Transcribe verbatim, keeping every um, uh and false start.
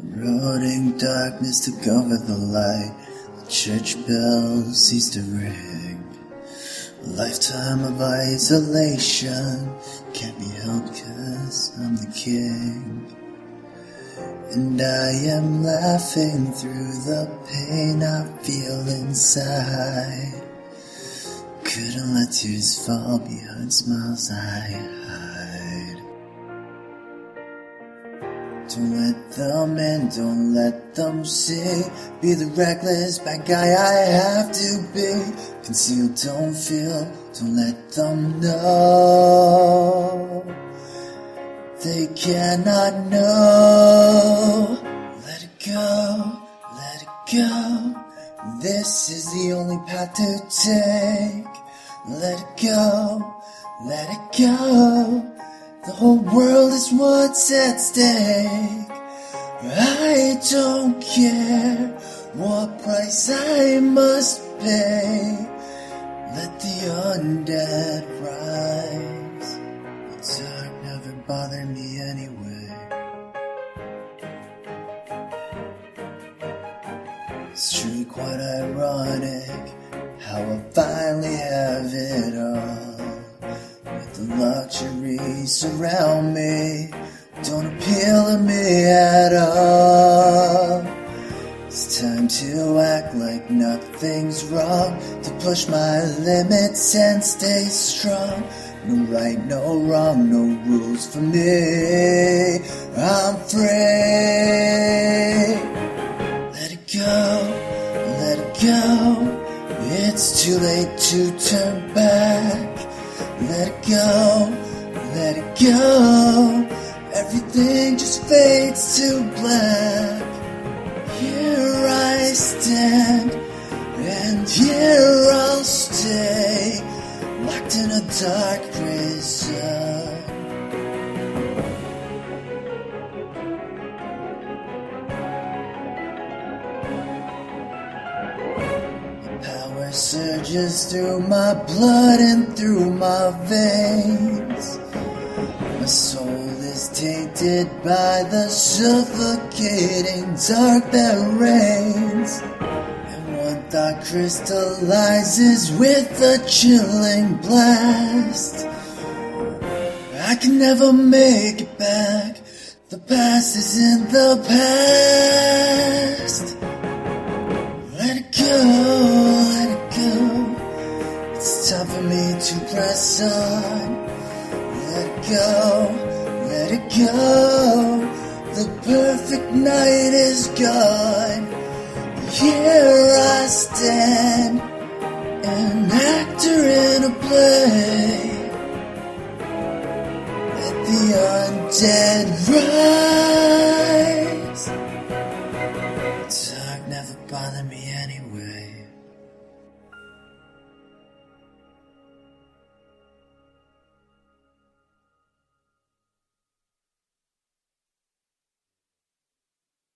Eroding darkness took over the light. The church bells ceased to ring. A lifetime of isolation can't be helped 'cause I'm the king. And I am laughing through the pain I feel inside. Couldn't let tears fall behind smiles I hide. Don't let them in, don't let them see. Be the reckless bad guy I have to be. Conceal, don't feel, don't let them know. They cannot know. Let it go, let it go. This is the only path to take. Let it go, let it go. The whole world is what's at stake. I don't care what price I must pay. Let the undead rise. The dark never bothered me anyway. It's truly quite ironic how I finally have it all. With the luxuries surround me, don't appeal to me at all. It's time to act like nothing's wrong, to push my limits and stay strong. No right, no wrong, no rules for me. I'm free. Let it go, let it go. It's too late to turn back. Let it go, let it go. Everything just fades to black. Here I stand, and here I'll stay, locked in a dark prison. Power surges through my blood and through my veins. My soul is tainted by the suffocating dark that reigns. And one thought crystallizes with a chilling blast. I can never make it back. The past is in the past. Let it go, let it go. It's time for me to press on. Let it go, let it go. The perfect night is gone. Here I stand, an actor in a play. Let the undead rise. Dark never bothered me anyway.